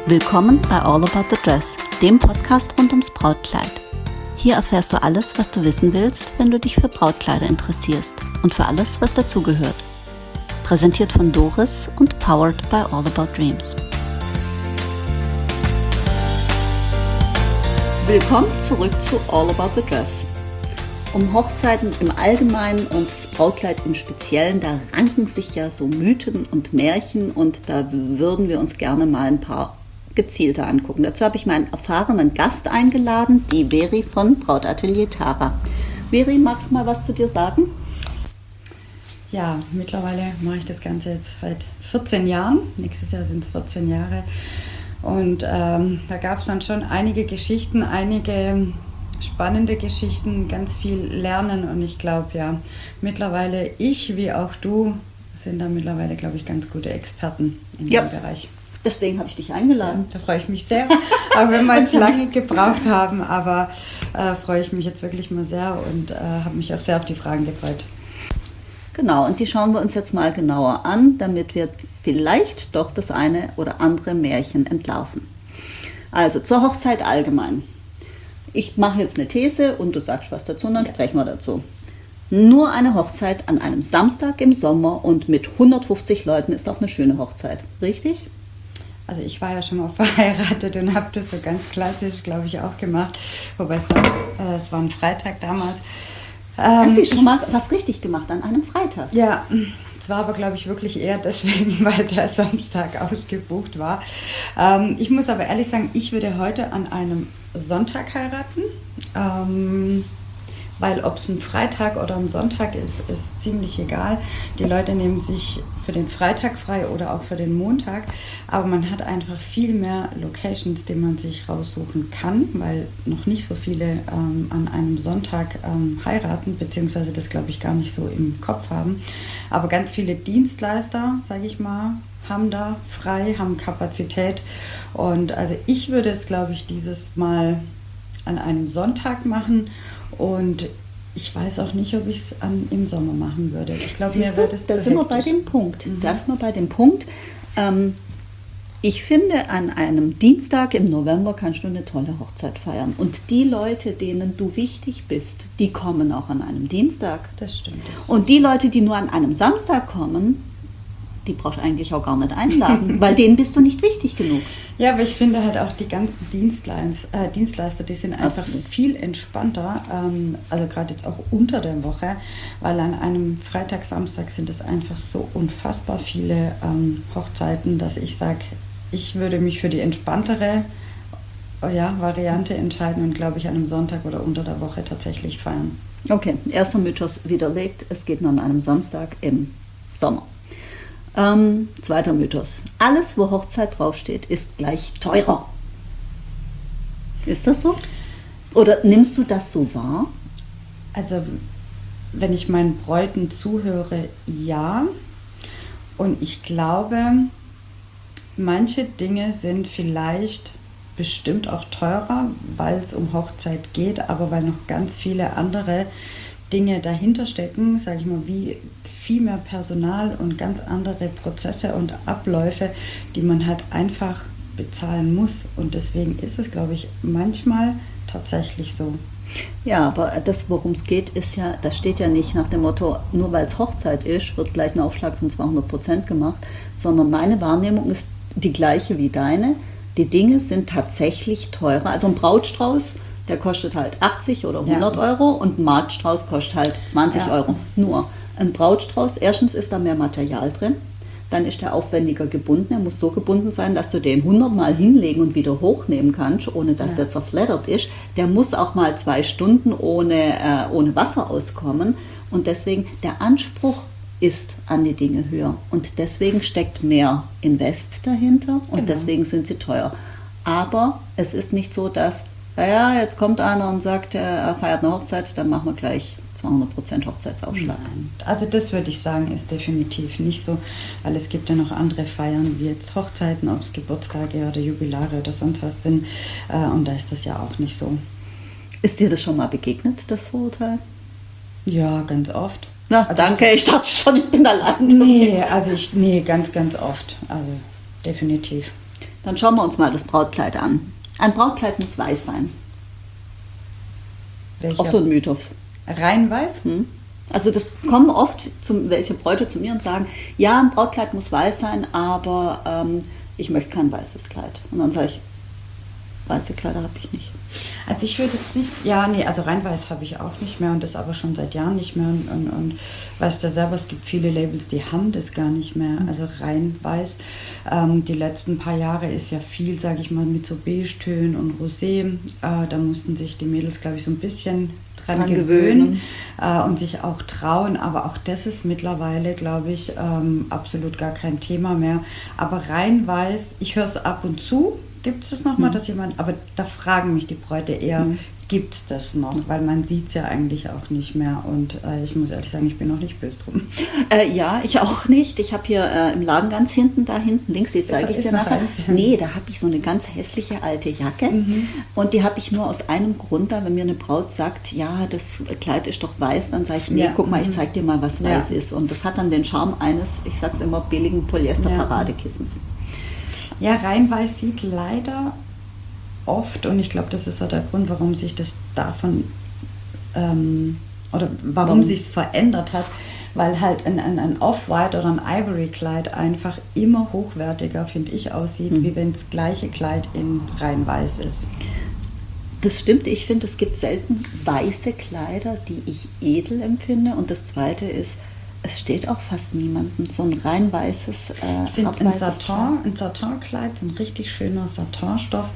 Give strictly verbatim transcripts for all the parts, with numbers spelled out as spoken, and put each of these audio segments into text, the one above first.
Willkommen bei All About the Dress, dem Podcast rund ums Brautkleid. Hier erfährst du alles, was du wissen willst, wenn du dich für Brautkleider interessierst und für alles, was dazugehört. Präsentiert von Doris und powered by All About Dreams. Willkommen zurück zu All About the Dress. Um Hochzeiten im Allgemeinen und das Brautkleid im Speziellen, da ranken sich ja so Mythen und Märchen und da würden wir uns gerne mal ein paar gezielter angucken. Dazu habe ich meinen erfahrenen Gast eingeladen, die Veri von Brautatelier Tara. Veri, magst du mal was zu dir sagen? Ja, mittlerweile mache ich das Ganze jetzt seit vierzehn Jahren. Nächstes Jahr sind es vierzehn Jahre. Und ähm, da gab es dann schon einige Geschichten, einige spannende Geschichten, ganz viel Lernen. Und ich glaube, ja, mittlerweile ich wie auch du sind da mittlerweile, glaube ich, ganz gute Experten in ja. dem Bereich. Deswegen habe ich dich eingeladen. Ja, da freue ich mich sehr, auch wenn wir jetzt lange gebraucht haben, aber äh, freue ich mich jetzt wirklich mal sehr und äh, habe mich auch sehr auf die Fragen gefreut. Genau, und die schauen wir uns jetzt mal genauer an, damit wir vielleicht doch das eine oder andere Märchen entlarven. Also zur Hochzeit allgemein. Ich mache jetzt eine These und du sagst was dazu und dann ja. sprechen wir dazu. Nur eine Hochzeit an einem Samstag im Sommer und mit hundertfünfzig Leuten ist auch eine schöne Hochzeit, richtig? Also ich war ja schon mal verheiratet und habe das so ganz klassisch, glaube ich, auch gemacht. Wobei es war, äh, es war ein Freitag damals. Ähm, Hast du schon mal was richtig gemacht an einem Freitag? Ja, es war aber, glaube ich, wirklich eher deswegen, weil der Samstag ausgebucht war. Ähm, ich muss aber ehrlich sagen, ich würde heute an einem Sonntag heiraten. Ähm, Weil ob es ein Freitag oder ein Sonntag ist, ist ziemlich egal. Die Leute nehmen sich für den Freitag frei oder auch für den Montag. Aber man hat einfach viel mehr Locations, die man sich raussuchen kann, weil noch nicht so viele ähm, an einem Sonntag ähm, heiraten, beziehungsweise das, glaube ich, gar nicht so im Kopf haben. Aber ganz viele Dienstleister, sage ich mal, haben da frei, haben Kapazität. Und also ich würde es, glaube ich, dieses Mal an einem Sonntag machen. Und ich weiß auch nicht, ob ich es im Sommer machen würde. Ich glaube, mir wird es da sind wir bei dem Punkt. Mhm. Da sind wir bei dem Punkt. Ähm, ich finde, an einem Dienstag im November kannst du eine tolle Hochzeit feiern. Und die Leute, denen du wichtig bist, die kommen auch an einem Dienstag. Das stimmt. Das Und die Leute, die nur an einem Samstag kommen, die brauchst du eigentlich auch gar nicht einladen, weil denen bist du nicht wichtig genug. Ja, aber ich finde halt auch die ganzen Dienstleister, äh, Dienstleister, die sind einfach Absolut. viel entspannter, ähm, also gerade jetzt auch unter der Woche, weil an einem Freitag, Samstag sind es einfach so unfassbar viele ähm, Hochzeiten, dass ich sage, ich würde mich für die entspanntere ja, Variante entscheiden und glaube ich an einem Sonntag oder unter der Woche tatsächlich feiern. Okay, erster Mythos widerlegt, es geht nur an einem Samstag im Sommer. Ähm, zweiter Mythos. Alles, wo Hochzeit draufsteht, ist gleich teurer. Ist das so? Oder nimmst du das so wahr? Also, wenn ich meinen Bräuten zuhöre, ja. Und ich glaube, manche Dinge sind vielleicht bestimmt auch teurer, weil es um Hochzeit geht, aber weil noch ganz viele andere Dinge dahinter stecken, sage ich mal, wie viel mehr Personal und ganz andere Prozesse und Abläufe, die man halt einfach bezahlen muss. Und deswegen ist es, glaube ich, manchmal tatsächlich so. Ja, aber das, worum es geht, ist ja, das steht ja nicht nach dem Motto, nur weil es Hochzeit ist, wird gleich ein Aufschlag von zweihundert Prozent gemacht, sondern meine Wahrnehmung ist die gleiche wie deine. Die Dinge sind tatsächlich teurer. Also ein Brautstrauß, der kostet halt achtzig oder hundert ja. Euro und ein Marktstrauß kostet halt zwanzig ja. Euro. Nur ein Brautstrauß, erstens ist da mehr Material drin, dann ist der aufwendiger gebunden. Er muss so gebunden sein, dass du den hundert Mal hinlegen und wieder hochnehmen kannst, ohne dass ja. der zerfleddert ist. Der muss auch mal zwei Stunden ohne, äh, ohne Wasser auskommen. Und deswegen, der Anspruch ist an die Dinge höher. Und deswegen steckt mehr Invest dahinter und genau. deswegen sind sie teuer. Aber es ist nicht so, dass, naja, jetzt kommt einer und sagt, er feiert eine Hochzeit, dann machen wir gleich zweihundert Prozent Hochzeitsaufschlag. Nein. Also das würde ich sagen, ist definitiv nicht so, weil es gibt ja noch andere Feiern, wie jetzt Hochzeiten, ob es Geburtstage oder Jubilare oder sonst was sind. Und da ist das ja auch nicht so. Ist dir das schon mal begegnet, das Vorurteil? Ja, ganz oft. Na, also danke, ich dachte schon, ich bin allein. Nee, also ich, nee, ganz, ganz oft. Also definitiv. Dann schauen wir uns mal das Brautkleid an. Ein Brautkleid muss weiß sein. Welcher? Auch so ein Mythos. Rein weiß? Hm? Also das kommen oft zum, welche Bräute zu mir und sagen, ja, ein Brautkleid muss weiß sein, aber ähm, ich möchte kein weißes Kleid. Und dann sage ich, weiße Kleider habe ich nicht. Also ich würde jetzt nicht, ja, nee, also rein weiß habe ich auch nicht mehr und das aber schon seit Jahren nicht mehr und, und, und weißt ja selber, es gibt viele Labels, die haben das gar nicht mehr, also rein weiß. Ähm, die letzten paar Jahre ist ja viel, sage ich mal, mit so Beige-Tönen und Rosé, äh, da mussten sich die Mädels, glaube ich, so ein bisschen dran, dran gewöhnen, gewöhnen. Äh, und sich auch trauen, aber auch das ist mittlerweile, glaube ich, ähm, absolut gar kein Thema mehr. Aber rein weiß, ich höre es ab und zu, gibt es das nochmal, mhm. dass jemand, aber da fragen mich die Bräute eher, mhm. gibt es das noch? Weil man sieht es ja eigentlich auch nicht mehr und äh, ich muss ehrlich sagen, ich bin noch nicht böse drum. Äh, ja, ich auch nicht. Ich habe hier äh, im Laden ganz hinten, da hinten links, die zeige ich dir nachher. Nee, da habe ich so eine ganz hässliche alte Jacke mhm. und die habe ich nur aus einem Grund da, wenn mir eine Braut sagt, ja, das Kleid ist doch weiß, dann sage ich, nee, ja. guck mal, ich zeige dir mal, was weiß ja. ist. Und das hat dann den Charme eines, ich sag's immer, billigen Polyester-Paradekissens. Ja, rein weiß sieht leider oft, und ich glaube, das ist auch der Grund, warum sich das davon, ähm, oder warum, warum? sich es verändert hat, weil halt ein, ein, ein Off-White oder ein Ivory-Kleid einfach immer hochwertiger, finde ich, aussieht, mhm. wie wenn das gleiche Kleid in rein weiß ist. Das stimmt, ich finde, es gibt selten weiße Kleider, die ich edel empfinde, und das Zweite ist, es steht auch fast niemandem so ein rein weißes äh, Ich finde ein Satin, ein Satinkleid, ein richtig schöner Satinstoff,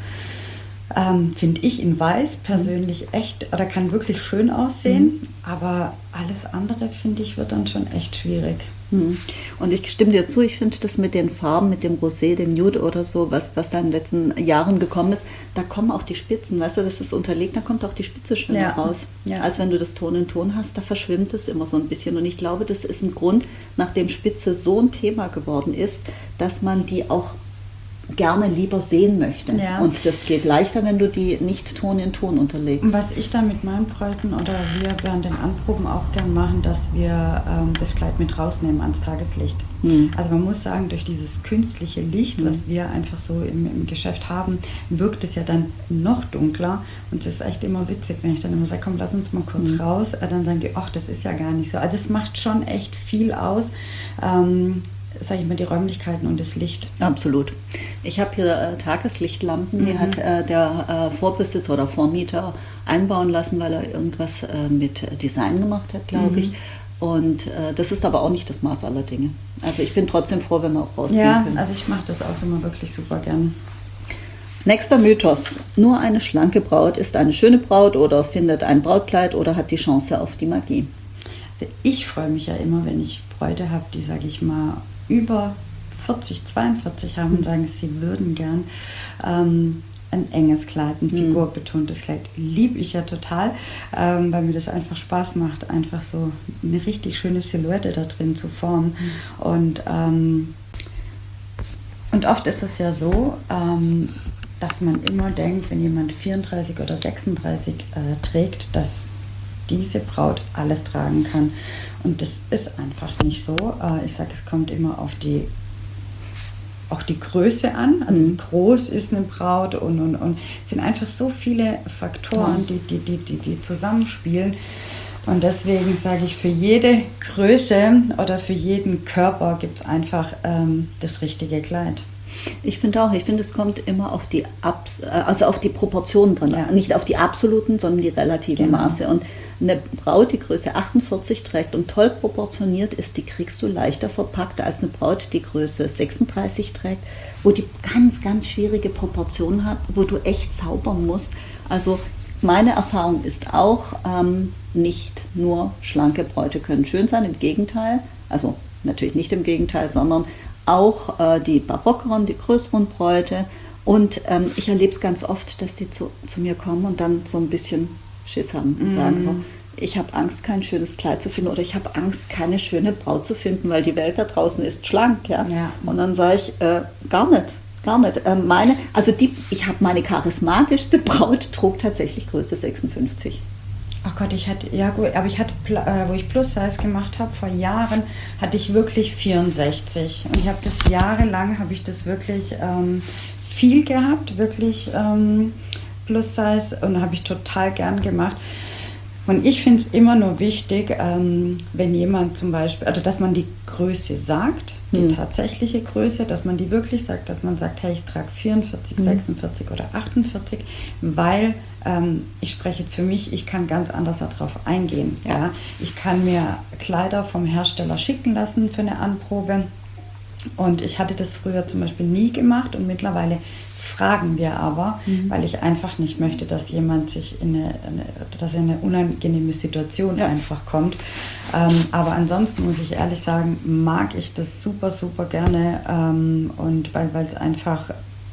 ähm, finde ich in weiß persönlich mhm. echt, oder kann wirklich schön aussehen, mhm. aber alles andere, finde ich, wird dann schon echt schwierig. Mhm. Und ich stimme dir zu, ich finde das mit den Farben, mit dem Rosé, dem Nude oder so, was, was da in den letzten Jahren gekommen ist, da kommen auch die Spitzen, weißt du, das ist unterlegt, da kommt auch die Spitze schöner ja. raus. Ja. Als wenn du das Ton in Ton hast, da verschwimmt es immer so ein bisschen. Und ich glaube, das ist ein Grund, nachdem Spitze so ein Thema geworden ist, dass man die auch gerne lieber sehen möchte. Ja. Und das geht leichter, wenn du die nicht Ton in Ton unterlegst. Was ich dann mit meinen Bräuten oder wir während den Anproben auch gern machen, dass wir ähm, das Kleid mit rausnehmen ans Tageslicht. Hm. Also man muss sagen, durch dieses künstliche Licht, hm. was wir einfach so im, im Geschäft haben, wirkt es ja dann noch dunkler. Und das ist echt immer witzig, wenn ich dann immer sage, komm, lass uns mal kurz hm. raus. Äh, dann sagen die, ach, das ist ja gar nicht so. Also es macht schon echt viel aus. Ähm, sage ich mal, die Räumlichkeiten und das Licht. Absolut. Ich habe hier äh, Tageslichtlampen, mhm. die hat äh, der äh, Vorbesitzer oder Vormieter einbauen lassen, weil er irgendwas äh, mit Design gemacht hat, glaube mhm. ich. Und äh, das ist aber auch nicht das Maß aller Dinge. Also ich bin trotzdem froh, wenn wir auch rausgehen ja, können. Ja, also ich mache das auch immer wirklich super gern. Nächster Mythos. Nur eine schlanke Braut ist eine schöne Braut oder findet ein Brautkleid oder hat die Chance auf die Magie. Also ich freue mich ja immer, wenn ich Bräute habe, die, sage ich mal, über vierzig, zweiundvierzig haben und sagen, sie würden gern ähm, ein enges Kleid, ein figurbetontes Kleid. Liebe ich ja total, ähm, weil mir das einfach Spaß macht, einfach so eine richtig schöne Silhouette da drin zu formen. Mhm. Und, ähm, und oft ist es ja so, ähm, dass man immer denkt, wenn jemand vierunddreißig oder sechsunddreißig äh, trägt, dass diese Braut alles tragen kann. Und das ist einfach nicht so. Ich sage, es kommt immer auf die, auch die Größe an. Also wie groß ist eine Braut und, und, und es sind einfach so viele Faktoren, die, die, die, die, die zusammenspielen. Und deswegen sage ich, für jede Größe oder für jeden Körper gibt es einfach ähm, das richtige Kleid. Ich finde auch, ich finde, es kommt immer auf die, Abs- also auf die Proportionen dran, ja. Nicht auf die absoluten, sondern die relativen genau. Maße. Und eine Braut, die Größe achtundvierzig trägt und toll proportioniert ist, die kriegst du leichter verpackt als eine Braut, die Größe sechsunddreißig trägt, wo die ganz, ganz schwierige Proportionen hat, wo du echt zaubern musst. Also meine Erfahrung ist auch, ähm, nicht nur schlanke Bräute können schön sein, im Gegenteil, also natürlich nicht im Gegenteil, sondern auch äh, die barockeren, die größeren Bräute. Und ähm, ich erlebe es ganz oft, dass die zu, zu mir kommen und dann so ein bisschen Schiss haben und mm. sagen so, ich habe Angst, kein schönes Kleid zu finden oder ich habe Angst, keine schöne Braut zu finden, weil die Welt da draußen ist schlank. Ja? Ja. Und dann sage ich, äh, gar nicht, gar nicht. Äh, meine, also die, ich habe meine charismatischste Braut, trug tatsächlich Größe sechsundfünfzig. Ach Gott, ich hatte, ja gut, aber ich hatte, wo ich Plus-Size gemacht habe, vor Jahren, hatte ich wirklich vierundsechzig. Und ich habe das jahrelang, habe ich das wirklich ähm, viel gehabt, wirklich ähm, Plus-Size, und habe ich total gern gemacht. Und ich finde es immer nur wichtig, ähm, wenn jemand zum Beispiel, also dass man die Größe sagt, die hm. tatsächliche Größe, dass man die wirklich sagt, dass man sagt, hey, ich trage vierundvierzig, hm. sechsundvierzig oder achtundvierzig, weil ähm, ich spreche jetzt für mich, ich kann ganz anders darauf eingehen. Ja. Ja. Ich kann mir Kleider vom Hersteller schicken lassen für eine Anprobe, und ich hatte das früher zum Beispiel nie gemacht, und mittlerweile fragen wir aber, mhm. weil ich einfach nicht möchte, dass jemand sich in eine, eine, dass in eine unangenehme Situation ja. einfach kommt. Ähm, aber ansonsten muss ich ehrlich sagen, mag ich das super, super gerne, ähm, und weil es einfach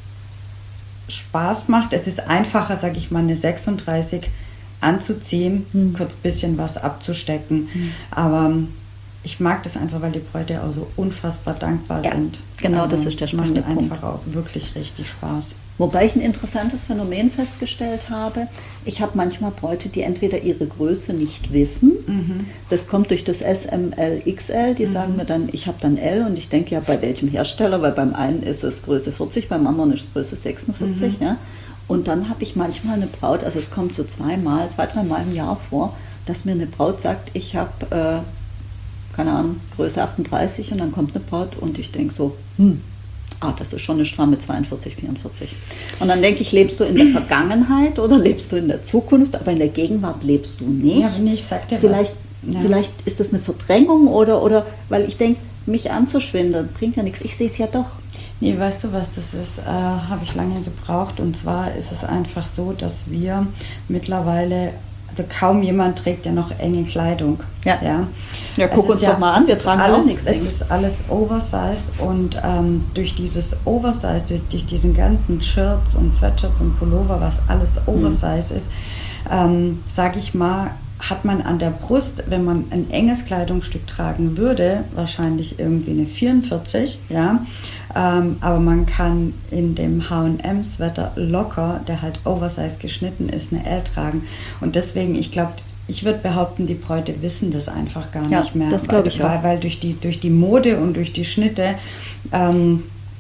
Spaß macht. Es ist einfacher, sage ich mal, eine sechsunddreißig anzuziehen, mhm. kurz ein bisschen was abzustecken. Mhm. Aber ich mag das einfach, weil die Bräute auch so unfassbar dankbar ja, sind. Genau, also, das ist der spannende Punkt. Das macht einfach auch wirklich richtig Spaß. Wobei ich ein interessantes Phänomen festgestellt habe. Ich habe manchmal Bräute, die entweder ihre Größe nicht wissen. Mhm. Das kommt durch das S, M, L, X L. Die mhm. sagen mir dann, ich habe dann L, und ich denke ja, bei welchem Hersteller, weil beim einen ist es Größe vierzig, beim anderen ist es Größe sechsundvierzig. Mhm. Ja. Und dann habe ich manchmal eine Braut, also es kommt so zweimal, zwei, dreimal im Jahr vor, dass mir eine Braut sagt, ich habe... Äh, keine Ahnung, Größe achtunddreißig, und dann kommt eine Braut und ich denke so, hm, ah, das ist schon eine stramme zweiundvierzig, vierundvierzig. Und dann denke ich, lebst du in der Vergangenheit oder lebst du in der Zukunft, aber in der Gegenwart lebst du nicht. Ja, nee, ich sag dir vielleicht, was. Ja. Vielleicht ist das eine Verdrängung oder, oder weil ich denke, mich anzuschwindeln bringt ja nichts, ich sehe es ja doch. Nee, weißt du, was das ist? Äh, habe ich lange gebraucht, und zwar ist es einfach so, dass wir mittlerweile, also kaum jemand trägt ja noch enge Kleidung. Ja, ja. ja guck uns ja, doch mal an, wir tragen alles, auch nichts. Es ist alles oversized, und ähm, durch dieses Oversized, durch, durch diesen ganzen Shirts und Sweatshirts und Pullover, was alles oversized mhm. ist, ähm, sage ich mal, hat man an der Brust, wenn man ein enges Kleidungsstück tragen würde, wahrscheinlich irgendwie eine vierundvierzig, ja. Ähm, aber man kann in dem H und M-Sweater locker, der halt oversized geschnitten ist, eine L tragen. Und deswegen, ich glaube, ich würde behaupten, die Bräute wissen das einfach gar ja, nicht mehr. Das glaube ich weil, auch. Weil durch die, durch die Mode und durch die Schnitte ähm,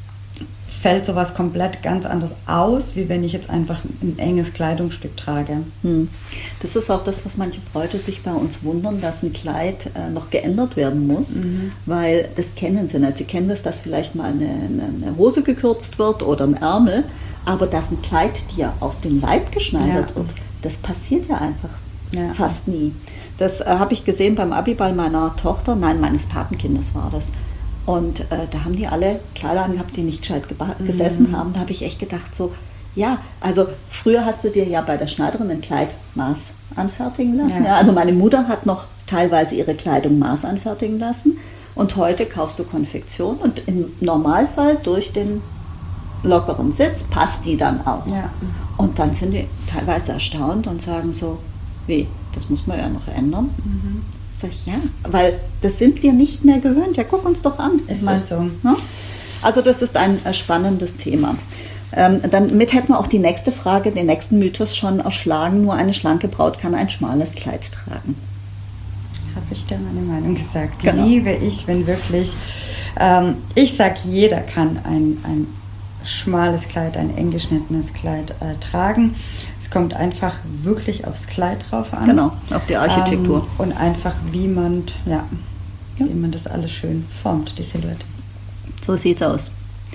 fällt sowas komplett ganz anders aus, wie wenn ich jetzt einfach ein enges Kleidungsstück trage. Hm. Das ist auch das, was manche Bräute sich bei uns wundern, dass ein Kleid äh, noch geändert werden muss, mhm. weil das kennen sie nicht. Sie kennen das, dass vielleicht mal eine, eine Hose gekürzt wird oder ein Ärmel, aber dass ein Kleid dir auf den Leib geschneidert ja. wird, das passiert ja einfach ja. fast nie. Das äh, habe ich gesehen beim Abiball meiner Tochter, nein, meines Patenkindes war das. Und äh, da haben die alle Kleider angehabt, die nicht gescheit geba- mhm. gesessen haben. Da habe ich echt gedacht so, ja, also früher hast du dir ja bei der Schneiderin ein Kleid Maß anfertigen lassen. Ja. Ja, also meine Mutter hat noch teilweise ihre Kleidung Maß anfertigen lassen. Und heute kaufst du Konfektion, und im Normalfall durch den lockeren Sitz passt die dann auch. Ja. Und dann sind die teilweise erstaunt und sagen so, wie, das muss man ja noch ändern. Mhm. Sag ich, ja, weil das sind wir nicht mehr gewöhnt. Ja, guck uns doch an. Es ist so. Ne? Also das ist ein äh, spannendes Thema. Ähm, damit hätten wir auch die nächste Frage, den nächsten Mythos schon erschlagen. Nur eine schlanke Braut kann ein schmales Kleid tragen. Habe ich da meine Meinung gesagt. Genau. Liebe ich, wenn wirklich, ähm, ich sage, jeder kann ein, ein schmales Kleid, ein eng geschnittenes Kleid äh, tragen. Es kommt einfach wirklich aufs Kleid drauf an. Genau, auf die Architektur. Ähm, und einfach, wie man, ja, ja. wie man das alles schön formt, die Silhouette. So sieht es aus.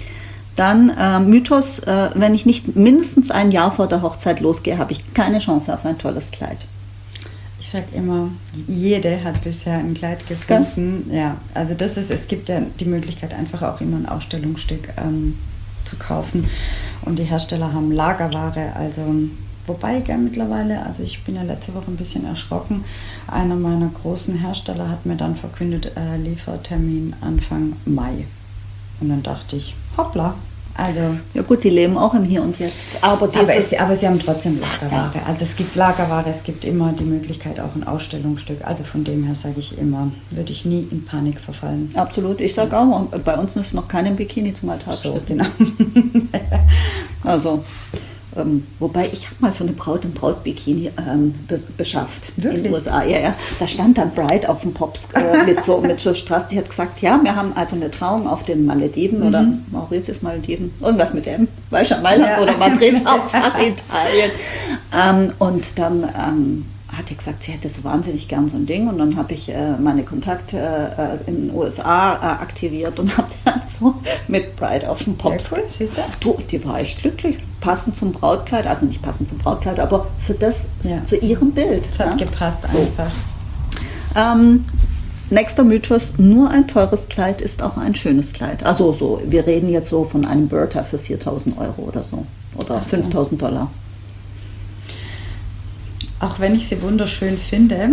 Dann äh, Mythos, äh, wenn ich nicht mindestens ein Jahr vor der Hochzeit losgehe, habe ich keine Chance auf ein tolles Kleid. Ich sage immer, jede hat bisher ein Kleid gefunden. Ja, ja, also das ist, es gibt ja die Möglichkeit, einfach auch immer ein Ausstellungsstück ähm, zu kaufen. Und die Hersteller haben Lagerware, also wobei, gell, mittlerweile, also ich bin ja letzte Woche ein bisschen erschrocken, einer meiner großen Hersteller hat mir dann verkündet, äh, Liefertermin Anfang Mai. Und dann dachte ich, hoppla. Also, ja gut, die leben auch im Hier und Jetzt. Aber, aber, es, aber sie haben trotzdem Lagerware. Ja. Also es gibt Lagerware, es gibt immer die Möglichkeit, auch ein Ausstellungsstück. Also von dem her sage ich immer, würde ich nie in Panik verfallen. Absolut. Ich sage auch, bei uns ist noch keinem Bikini zum Alltag. So, genau. Also, äh, ähm, wobei ich habe mal für eine Braut ein Brautbikini ähm, be beschafft Wirklich? in den U S A. Ja, ja. Da stand dann Bride auf dem Pops äh, mit so mit so Strass. Die hat gesagt, ja, wir haben also eine Trauung auf den Malediven mhm. oder Mauritius Malediven, irgendwas mit dem, weißt du, Mailand ja. oder Madrid, Hauptsache Italien. Ähm, und dann ähm, hat die gesagt, sie hätte so wahnsinnig gern so ein Ding, und dann habe ich äh, meine Kontakte äh, in den U S A äh, aktiviert und habe dann so mit Bride auf dem Pops. Ja, cool, siehst du? Du, die war echt glücklich. Passend zum Brautkleid, also nicht passend zum Brautkleid, aber für das, ja. zu ihrem Bild. Das hat ja? gepasst einfach. So. Ähm, nächster Mythos, nur ein teures Kleid ist auch ein schönes Kleid. Also so, wir reden jetzt so von einem Bertha für viertausend Euro oder so. Oder so. fünftausend Dollar. Auch wenn ich sie wunderschön finde,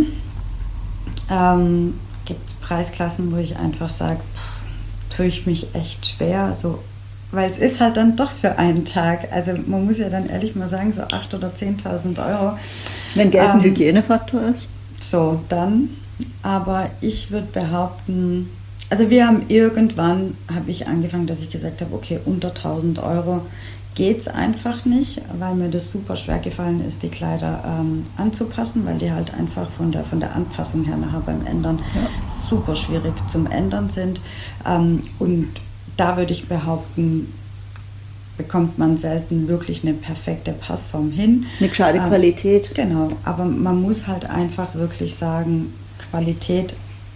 ähm, gibt es Preisklassen, wo ich einfach sage, tue ich mich echt schwer, so, weil es ist halt dann doch für einen Tag. Also man muss ja dann ehrlich mal sagen, so achttausend oder zehntausend Euro. Wenn Geld ein ähm, Hygienefaktor ist? So, dann. Aber ich würde behaupten, also wir haben irgendwann, habe ich angefangen, dass ich gesagt habe, okay, unter tausend Euro geht es einfach nicht, weil mir das super schwer gefallen ist, die Kleider ähm, anzupassen, weil die halt einfach von der, von der Anpassung her nachher beim Ändern ja. super schwierig zum Ändern sind. Ähm, und da würde ich behaupten, bekommt man selten wirklich eine perfekte Passform hin. Eine gescheite ähm, Qualität. Genau, aber man muss halt einfach wirklich sagen, Qualität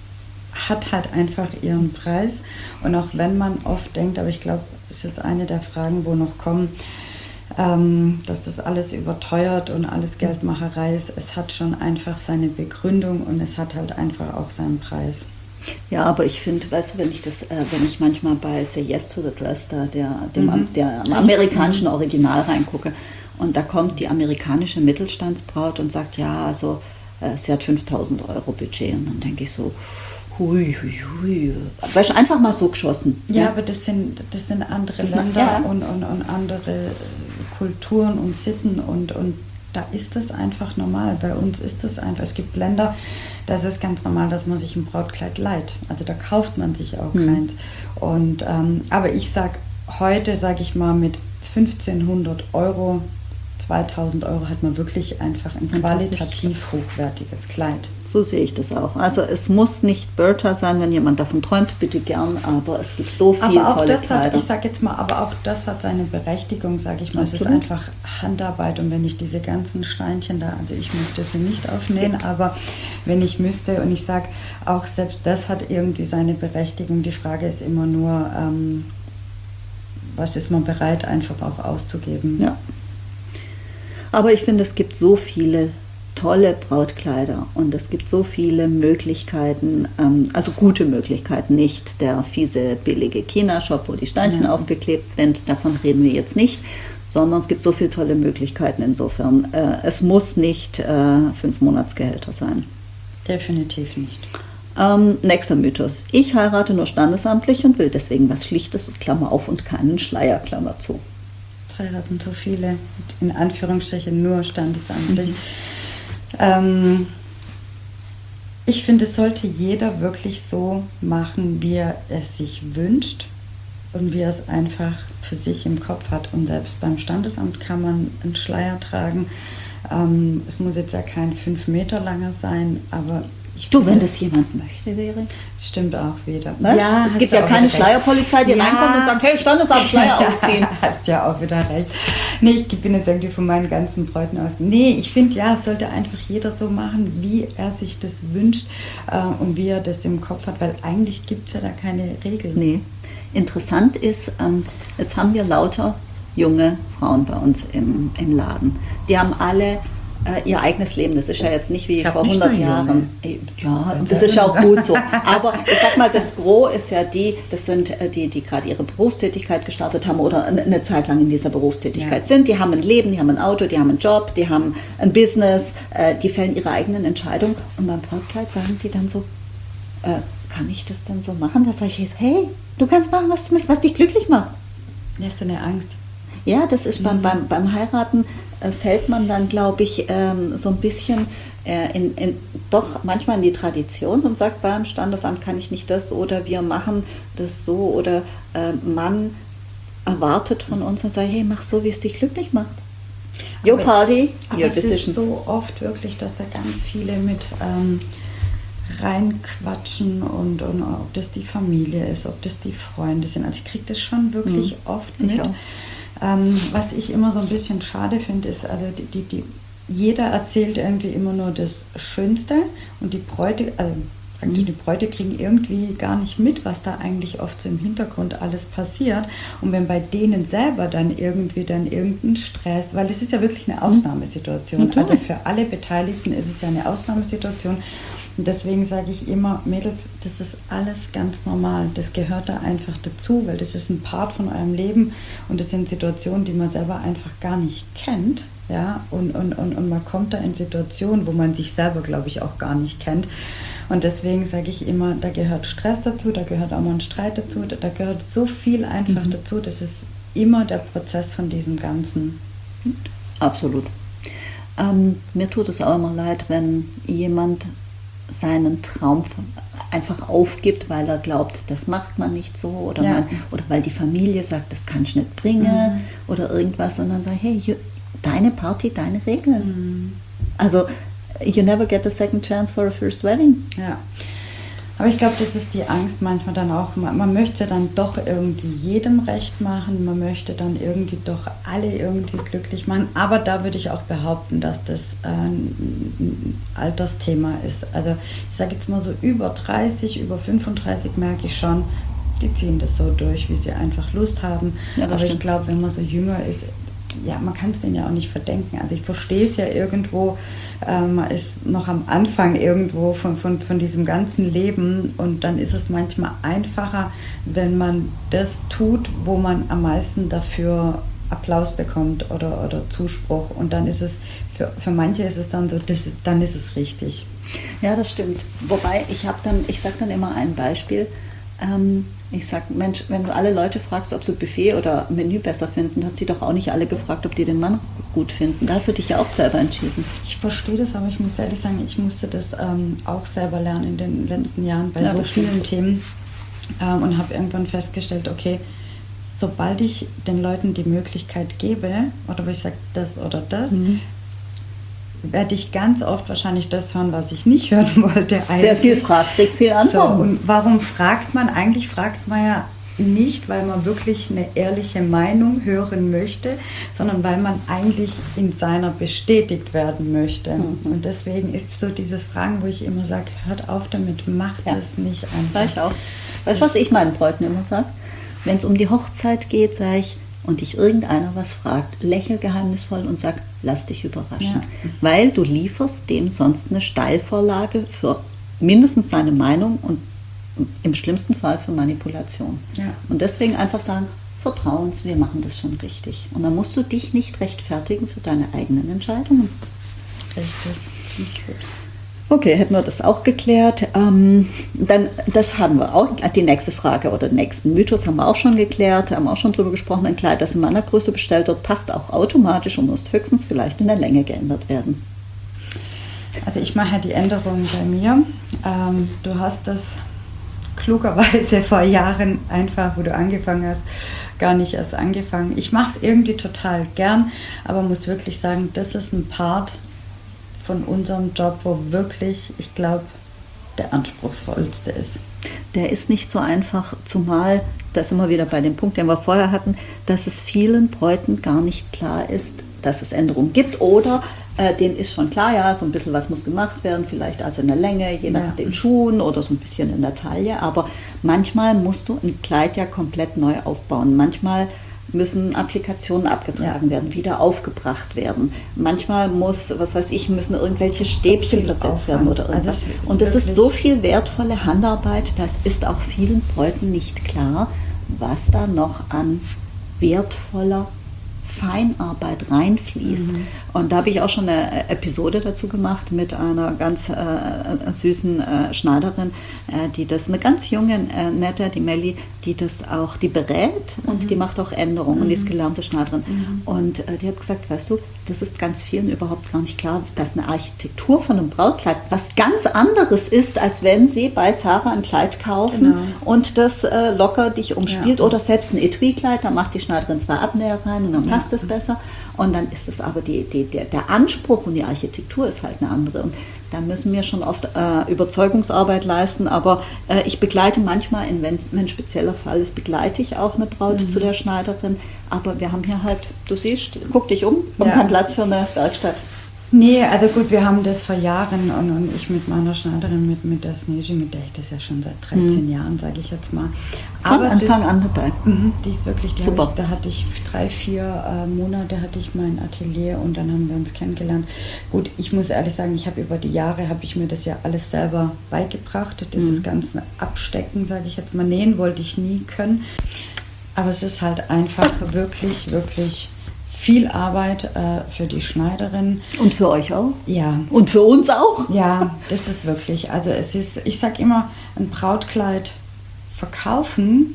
hat halt einfach ihren Preis. Und auch wenn man oft denkt, aber ich glaube, es ist eine der Fragen, wo noch kommen, ähm, dass das alles überteuert und alles Geldmacherei ist. Es hat schon einfach seine Begründung und es hat halt einfach auch seinen Preis. Ja, aber ich finde, weißt du, wenn ich das, äh, wenn ich manchmal bei Say Yes to the Dress, da der, dem, mhm. der amerikanischen Original reingucke, und da kommt die amerikanische Mittelstandsbraut und sagt, ja, also äh, sie hat fünftausend Euro Budget, und dann denke ich so, hui, hui, hui. Weißt du, einfach mal so geschossen. Ja, ja, aber das sind, das sind andere das Länder ja. und, und, und andere Kulturen und Sitten und, und da ist das einfach normal. Bei uns ist das einfach, es gibt Länder, das ist ganz normal, dass man sich ein Brautkleid leiht. Also da kauft man sich auch hm. keins. Und, ähm, aber ich sag heute, sage ich mal, mit fünfzehnhundert Euro, zweitausend Euro hat man wirklich einfach ein qualitativ hochwertiges Kleid. So sehe ich das auch. Also es muss nicht Bertha sein, wenn jemand davon träumt, bitte gern, aber es gibt so viele aber auch tolle das Kleider. Hat, ich sage jetzt mal, aber auch das hat seine Berechtigung, sage ich mal. Es ist einfach Handarbeit, und wenn ich diese ganzen Steinchen da, also ich möchte sie nicht aufnähen, ja. aber wenn ich müsste, und ich sage auch, selbst das hat irgendwie seine Berechtigung. Die Frage ist immer nur, ähm, was ist man bereit einfach auch auszugeben. Ja. Aber ich finde, es gibt so viele tolle Brautkleider und es gibt so viele Möglichkeiten, ähm, also gute Möglichkeiten, nicht der fiese, billige China-Shop, wo die Steinchen ja. aufgeklebt sind, davon reden wir jetzt nicht, sondern es gibt so viele tolle Möglichkeiten insofern. Äh, es muss nicht äh, fünf Monatsgehälter sein. Definitiv nicht. Ähm, nächster Mythos. Ich heirate nur standesamtlich und will deswegen was Schlichtes, Klammer auf, und keinen Schleier, Klammer zu. Heiraten so viele, in Anführungsstrichen nur standesamtlich. Mhm. Ähm, ich finde, es sollte jeder wirklich so machen, wie er es sich wünscht und wie er es einfach für sich im Kopf hat. Und selbst beim Standesamt kann man einen Schleier tragen. Ähm, es muss jetzt ja kein fünf Meter langer sein, aber ich du, wenn das jemand möchte, wäre. Stimmt auch wieder. Ja, es gibt ja keine Schleierpolizei, die ja. reinkommt und sagt, hey, Standesamt, Schleier ausziehen. Hast ja auch wieder recht. Nee, ich bin jetzt irgendwie von meinen ganzen Bräuten aus. Nee, ich finde, ja, es sollte einfach jeder so machen, wie er sich das wünscht äh, und wie er das im Kopf hat, weil eigentlich gibt es ja da keine Regeln. Nee. Interessant ist, ähm, jetzt haben wir lauter junge Frauen bei uns im, im Laden. Die haben alle äh, ihr eigenes Leben. Das ist ja jetzt nicht wie vor hundert Jahren. Ja, das ist ja auch gut so. Aber ich sag mal, das Gros ist ja die, das sind äh, die, die gerade ihre Berufstätigkeit gestartet haben oder eine Zeit lang in dieser Berufstätigkeit ja. sind. Die haben ein Leben, die haben ein Auto, die haben einen Job, die haben ein Business, äh, die fällen ihre eigenen Entscheidungen. Und beim Brautkleid sagen die dann so, äh, kann ich das dann so machen? Da sage ich jetzt, hey, du kannst machen, was, was dich glücklich macht. Hast du eine Angst? Ja, das ist mhm. beim, beim, beim Heiraten äh, fällt man dann, glaube ich, ähm, so ein bisschen äh, in, in, doch manchmal in die Tradition und sagt, beim Standesamt kann ich nicht das oder wir machen das so oder äh, Mann erwartet von uns und sagt, hey, mach so, wie es dich glücklich macht. Your aber, party, aber your es decisions. ist so oft wirklich, dass da ganz viele mit ähm, reinquatschen und, und ob das die Familie ist, ob das die Freunde sind. Also ich kriege das schon wirklich mhm. oft mit. Ja. Ähm, was ich immer so ein bisschen schade finde, ist, also die, die, die, jeder erzählt irgendwie immer nur das Schönste und die Bräute, also mhm. die Bräute kriegen irgendwie gar nicht mit, was da eigentlich oft so im Hintergrund alles passiert. Und wenn bei denen selber dann irgendwie dann irgendein Stress, weil es ist ja wirklich eine Ausnahmesituation, mhm. also für alle Beteiligten ist es ja eine Ausnahmesituation. Und deswegen sage ich immer, Mädels, das ist alles ganz normal. Das gehört da einfach dazu, weil das ist ein Part von eurem Leben und das sind Situationen, die man selber einfach gar nicht kennt. Ja? Und, und, und, und man kommt da in Situationen, wo man sich selber, glaube ich, auch gar nicht kennt. Und deswegen sage ich immer, da gehört Stress dazu, da gehört auch mal ein Streit dazu, da gehört so viel einfach mhm. dazu. Das ist immer der Prozess von diesem Ganzen. Absolut. Ähm, mir tut es auch immer leid, wenn jemand seinen Traum einfach aufgibt, weil er glaubt, das macht man nicht so oder, ja. man, oder weil die Familie sagt, das kann ich nicht bringen mhm. oder irgendwas, sondern sagt, hey, you, deine Party, deine Regeln. Mhm. Also, you never get a second chance for a first wedding. Ja. Aber ich glaube, das ist die Angst manchmal dann auch. Man, man möchte dann doch irgendwie jedem recht machen, man möchte dann irgendwie doch alle irgendwie glücklich machen. Aber da würde ich auch behaupten, dass das ein Altersthema ist. Also ich sage jetzt mal so über dreißig, über fünfunddreißig merke ich schon, die ziehen das so durch, wie sie einfach Lust haben. Ja, aber stimmt. Ich glaube, wenn man so jünger ist, ja, man kann es denen ja auch nicht verdenken. Also ich verstehe es ja irgendwo, äh, man ist noch am Anfang irgendwo von, von, von diesem ganzen Leben und dann ist es manchmal einfacher, wenn man das tut, wo man am meisten dafür Applaus bekommt oder, oder Zuspruch und dann ist es, für, für manche ist es dann so, das ist, dann ist es richtig. Ja, das stimmt. Wobei, ich habe dann, ich sage dann immer ein Beispiel, ähm, ich sage, Mensch, wenn du alle Leute fragst, ob sie Buffet oder Menü besser finden, hast du doch auch nicht alle gefragt, ob die den Mann gut finden. Da hast du dich ja auch selber entschieden. Ich verstehe das, aber ich muss ehrlich sagen, ich musste das ähm, auch selber lernen in den letzten Jahren bei ja, so vielen stimmt. Themen ähm, und habe irgendwann festgestellt, okay, sobald ich den Leuten die Möglichkeit gebe, oder wo ich sage, das oder das, mhm. werde ich ganz oft wahrscheinlich das hören, was ich nicht hören wollte. Eigentlich. Wer viel fragt, kriegt viel Antworten. So, und warum fragt man? Eigentlich fragt man ja nicht, weil man wirklich eine ehrliche Meinung hören möchte, sondern weil man eigentlich in seiner bestätigt werden möchte. Mhm. Und deswegen ist so dieses Fragen, wo ich immer sage, hört auf damit, macht ja. das nicht einfach. Sag ich auch. Weißt du, was ich meinen Freunden immer sage? Wenn es um die Hochzeit geht, sage ich, und dich irgendeiner was fragt, lächel geheimnisvoll und sag, lass dich überraschen. Ja. Weil du lieferst dem sonst eine Steilvorlage für mindestens seine Meinung und im schlimmsten Fall für Manipulation. Ja. Und deswegen einfach sagen, vertrau uns, wir machen das schon richtig. Und dann musst du dich nicht rechtfertigen für deine eigenen Entscheidungen. Richtig, nicht gut. Okay, hätten wir das auch geklärt. Ähm, dann, das haben wir auch, die nächste Frage oder den nächsten Mythos haben wir auch schon geklärt, haben auch schon drüber gesprochen. Ein Kleid, das in meiner Größe bestellt wird, passt auch automatisch und muss höchstens vielleicht in der Länge geändert werden. Also ich mache die Änderung bei mir. Ähm, du hast das klugerweise vor Jahren einfach, wo du angefangen hast, gar nicht erst angefangen. Ich mache es irgendwie total gern, aber muss wirklich sagen, das ist ein Part von unserem Job, wo wirklich, ich glaube, der anspruchsvollste ist. Der ist nicht so einfach, zumal, das sind wir wieder bei dem Punkt, den wir vorher hatten, dass es vielen Bräuten gar nicht klar ist, dass es Änderungen gibt oder äh, denen ist schon klar, ja, so ein bisschen was muss gemacht werden, vielleicht also in der Länge, je nach ja. den Schuhen oder so ein bisschen in der Taille, aber manchmal musst du ein Kleid ja komplett neu aufbauen. Manchmal müssen Applikationen abgetragen ja. werden, wieder aufgebracht werden. Manchmal muss, was weiß ich, müssen irgendwelche Stäbchen so versetzt werden oder irgendwas. Also und das ist so viel wertvolle Handarbeit, das ist auch vielen Bräuten nicht klar, was da noch an wertvoller Feinarbeit reinfließt. Mhm. Und da habe ich auch schon eine Episode dazu gemacht mit einer ganz äh, süßen äh, Schneiderin, äh, die das, eine ganz junge, äh, nette, die Melli, die das auch, die berät und mhm. die macht auch Änderungen mhm. und die ist gelernte Schneiderin. Mhm. Und äh, die hat gesagt, weißt du, das ist ganz vielen überhaupt gar nicht klar, dass eine Architektur von einem Brautkleid was ganz anderes ist, als wenn sie bei Zara ein Kleid kaufen genau. und das äh, locker dich umspielt ja. oder selbst ein Etui-Kleid, da macht die Schneiderin zwei Abnäher rein und dann passt es besser. Und dann ist es aber, die, die, der, der Anspruch und die Architektur ist halt eine andere. Und da müssen wir schon oft äh, Überzeugungsarbeit leisten, aber äh, ich begleite manchmal, in, wenn, wenn ein spezieller Fall ist, begleite ich auch eine Braut mhm. zu der Schneiderin. Aber wir haben hier halt, du siehst, guck dich um, wir haben ja. keinen Platz für eine Werkstatt. Nee, also gut, wir haben das vor Jahren und, und ich mit meiner Schneiderin, mit, mit der Sneji, mit der ich das ja schon seit dreizehn mhm. Jahren, sage ich jetzt mal. Aber von Anfang an dabei. Mh, die ist wirklich, die super. Ich, da hatte ich drei, vier äh, Monate hatte ich mein Atelier und dann haben wir uns kennengelernt. Gut, ich muss ehrlich sagen, ich habe über die Jahre, habe ich mir das ja alles selber beigebracht. Dieses mhm. ganze Abstecken, sage ich jetzt mal, nähen wollte ich nie können. Aber es ist halt einfach wirklich, wirklich viel Arbeit äh, für die Schneiderin. Und für euch auch? Ja. Und für uns auch? Ja, das ist wirklich, also es ist, ich sage immer, ein Brautkleid verkaufen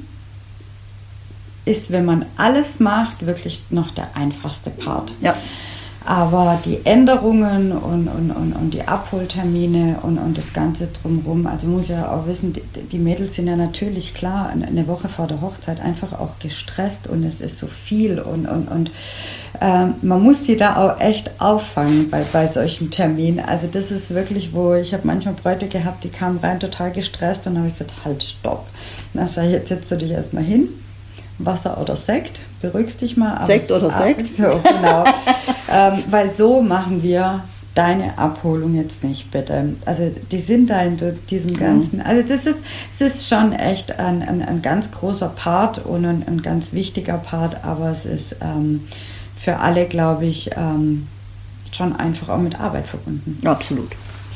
ist, wenn man alles macht, wirklich noch der einfachste Part. Ja. Aber die Änderungen und, und, und, und die Abholtermine und, und das Ganze drumherum, also man muss ja auch wissen, die, die Mädels sind ja natürlich klar eine Woche vor der Hochzeit einfach auch gestresst und es ist so viel und, und, und äh, man muss die da auch echt auffangen bei, bei solchen Terminen. Also das ist wirklich, wo ich habe manchmal Bräute gehabt, die kamen rein total gestresst und dann habe ich gesagt, halt, stopp. Dann sage ich, jetzt setzt du dich erstmal hin. Wasser oder Sekt, beruhigst dich mal. Sekt oder Sekt? So, genau. ähm, weil so machen wir deine Abholung jetzt nicht, bitte. Also die sind da in diesem ganzen, also das ist, es ist schon echt ein, ein, ein ganz großer Part und ein, ein ganz wichtiger Part, aber es ist ähm, für alle, glaube ich, ähm, schon einfach auch mit Arbeit verbunden. Absolut.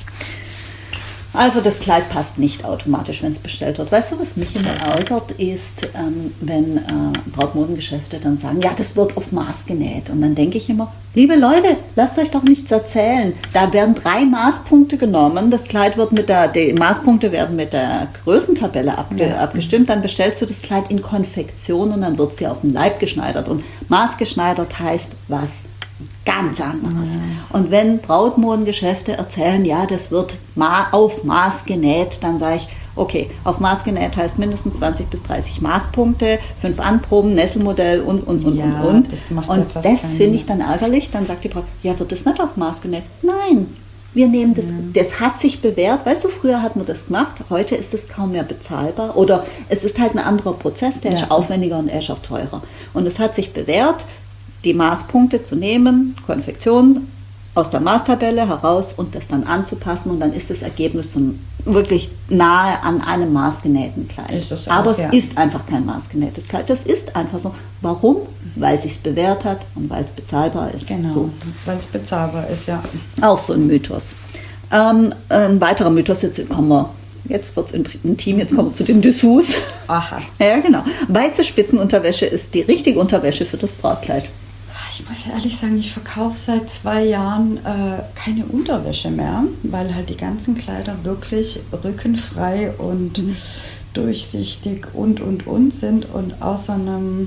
Also das Kleid passt nicht automatisch, wenn es bestellt wird. Weißt du, was mich immer ärgert, ist, ähm, wenn äh, Brautmodengeschäfte dann sagen, ja, das wird auf Maß genäht. Und dann denke ich immer, liebe Leute, lasst euch doch nichts erzählen. Da werden drei Maßpunkte genommen. Das Kleid wird mit der, die Maßpunkte werden mit der Größentabelle abge, ja. abgestimmt. Dann bestellst du das Kleid in Konfektion und dann wird es dir auf den Leib geschneidert. Und maßgeschneidert heißt was? Ganz anderes. Ja. Und wenn Brautmodengeschäfte erzählen, ja, das wird ma- auf Maß genäht, dann sage ich, okay, auf Maß genäht heißt mindestens zwanzig bis dreißig Maßpunkte, fünf Anproben, Nesselmodell und, und, und, ja, und, und. Das macht und ja das finde ich dann ärgerlich. Dann sagt die Braut, ja, wird das nicht auf Maß genäht? Nein, wir nehmen das, ja. das hat sich bewährt. Weißt du, früher hat man das gemacht, heute ist es kaum mehr bezahlbar. Oder es ist halt ein anderer Prozess, der ja. ist aufwendiger und er ist auch teurer. Und es hat sich bewährt, die Maßpunkte zu nehmen, Konfektion aus der Maßtabelle heraus und das dann anzupassen und dann ist das Ergebnis so wirklich nahe an einem maßgenähten Kleid. Ist das auch, Aber es ja. ist einfach kein maßgenähtes Kleid. Das ist einfach so. Warum? Weil es sich bewährt hat und weil es bezahlbar ist. Genau, so. weil es bezahlbar ist, ja. Auch so ein Mythos. Ähm, ein weiterer Mythos, jetzt kommen wir, jetzt wird es intim, jetzt kommen wir zu den Dessous. Aha. Ja, genau. Weiße Spitzenunterwäsche ist die richtige Unterwäsche für das Brautkleid. Ich muss ehrlich sagen, ich verkaufe seit zwei Jahren äh, keine Unterwäsche mehr, weil halt die ganzen Kleider wirklich rückenfrei und mhm. durchsichtig und und und sind und außer einem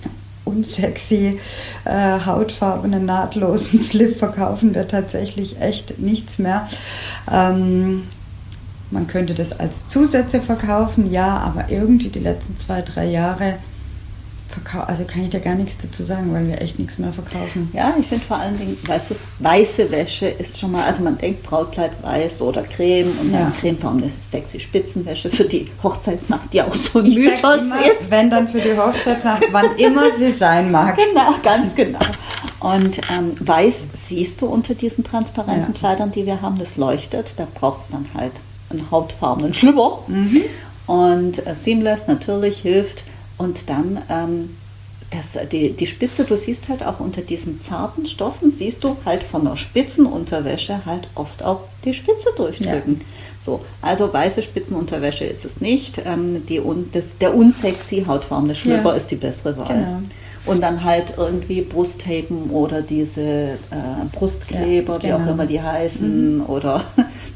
unsexy, äh, hautfarbenen, nahtlosen Slip verkaufen wir tatsächlich echt nichts mehr. Ähm, man könnte das als Zusätze verkaufen, ja, aber irgendwie die letzten zwei, drei Jahre also kann ich dir gar nichts dazu sagen, weil wir echt nichts mehr verkaufen. Ja, ich finde vor allen Dingen, weißt du, weiße Wäsche ist schon mal, also man denkt Brautkleid weiß oder Creme und dann ja. cremefarbene sexy Spitzenwäsche für die Hochzeitsnacht, die auch so ein ich Mythos immer, ist. Wenn dann für die Hochzeitsnacht, wann immer sie sein mag. Genau, ganz genau. Und ähm, weiß siehst du unter diesen transparenten ja. Kleidern, die wir haben, das leuchtet, da braucht es dann halt einen hautfarbenen Schlüpper. Mhm. Und äh, Seamless natürlich hilft. Und dann ähm, das, die, die Spitze, du siehst halt auch unter diesen zarten Stoffen, siehst du halt von der Spitzenunterwäsche halt oft auch die Spitze durchdrücken. Ja. So, also weiße Spitzenunterwäsche ist es nicht. Ähm, die, das, der unsexy hautfarbene Schlüpper ja. ist die bessere Wahl. Genau. Und dann halt irgendwie Brusttapen oder diese äh, Brustkleber, ja, genau. wie auch immer die heißen. Mhm. Oder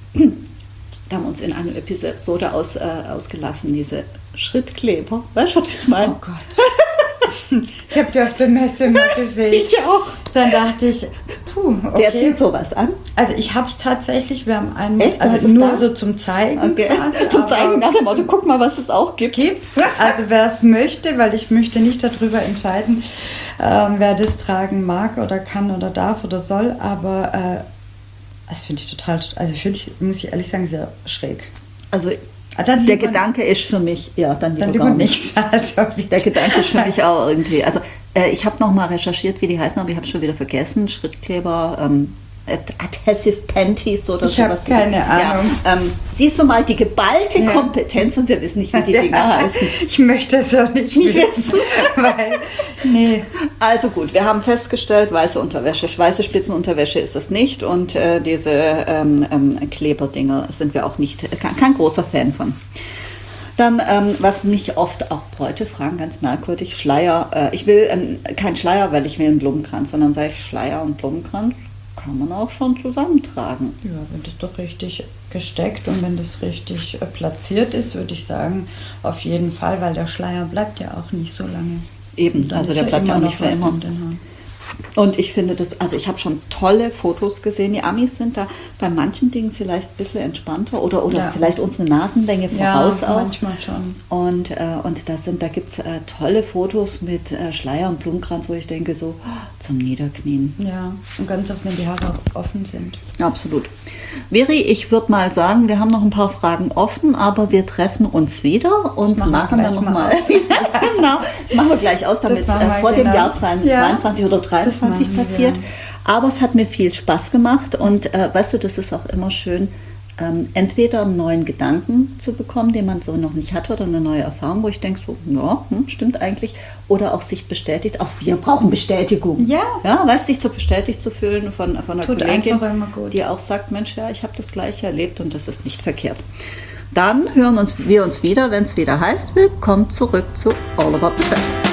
da haben wir uns in einer Episode aus, äh, ausgelassen, diese Schrittkleber. Weißt du, was ich meine? Oh Gott. Ich habe die auf der Messe mal gesehen. Ich auch. Dann dachte ich, Puh, okay. Wer zieht sowas an? Also ich habe es tatsächlich, wir haben einen, Echt? also nur da? so zum Zeigen okay. quasi. Zum Zeigen nach dem Motto, guck mal, was es auch gibt. Gibt's. Also wer es möchte, weil ich möchte nicht darüber entscheiden, ähm, wer das tragen mag oder kann oder darf oder soll, aber äh, das finde ich total, also finde ich, muss ich ehrlich sagen, sehr schräg. Also ah, der Gedanke ist für mich, ja, dann lieber, dann lieber gar nichts. Also der Gedanke ist für mich auch irgendwie, also äh, ich habe noch mal recherchiert, wie die heißen, aber ich habe es schon wieder vergessen. Schrittkleber, ähm, Adhesive Panties oder ich sowas. Ich habe keine Ahnung. Ja, ähm, siehst du mal die geballte ja. Kompetenz und wir wissen nicht, wie die Dinger ja. heißen. Ich möchte es auch nicht, nicht wissen. Weil, nee. Also gut, wir haben festgestellt, weiße Unterwäsche, weiße Spitzenunterwäsche ist das nicht und äh, diese ähm, ähm, Kleberdinger sind wir auch nicht, kein, kein großer Fan von. Dann, ähm, was mich oft auch Bräute fragen, ganz merkwürdig, Schleier. Äh, ich will ähm, kein Schleier, weil ich will einen Blumenkranz, sondern sage ich Schleier und Blumenkranz. Kann man auch schon zusammentragen. Ja, wenn das doch richtig gesteckt und wenn das richtig äh, platziert ist, würde ich sagen, auf jeden Fall, weil der Schleier bleibt ja auch nicht so lange. Eben, also der bleibt ja auch nicht für immer. Und ich finde das, also ich habe schon tolle Fotos gesehen. Die Amis sind da bei manchen Dingen vielleicht ein bisschen entspannter oder, oder ja. vielleicht uns eine Nasenlänge voraus ja, auch. manchmal schon. Und, äh, und das sind, da gibt es äh, tolle Fotos mit äh, Schleier und Blumenkranz, wo ich denke, so oh, zum Niederknien. Ja, und ganz oft, wenn die Haare auch offen sind. Absolut. Veri, ich würde mal sagen, wir haben noch ein paar Fragen offen, aber wir treffen uns wieder und machen, machen dann nochmal. Genau, das machen wir gleich aus, damit es äh, vor genau. dem Jahr zweiundzwanzig ja. oder dreiundzwanzig passiert. Wir. Aber es hat mir viel Spaß gemacht und äh, weißt du, das ist auch immer schön, ähm, entweder einen neuen Gedanken zu bekommen, den man so noch nicht hatte, oder eine neue Erfahrung, wo ich denke, so, ja, hm, stimmt eigentlich, oder auch sich bestätigt. Auch wir brauchen Bestätigung. Ja. Ja, weißt du, sich so bestätigt zu fühlen von, von einer Tut Kollegin, immer gut. die auch sagt, Mensch, ja, ich habe das Gleiche erlebt und das ist nicht verkehrt. Dann hören uns, wir uns wieder, wenn es wieder heißt, willkommen zurück zu All About the Press.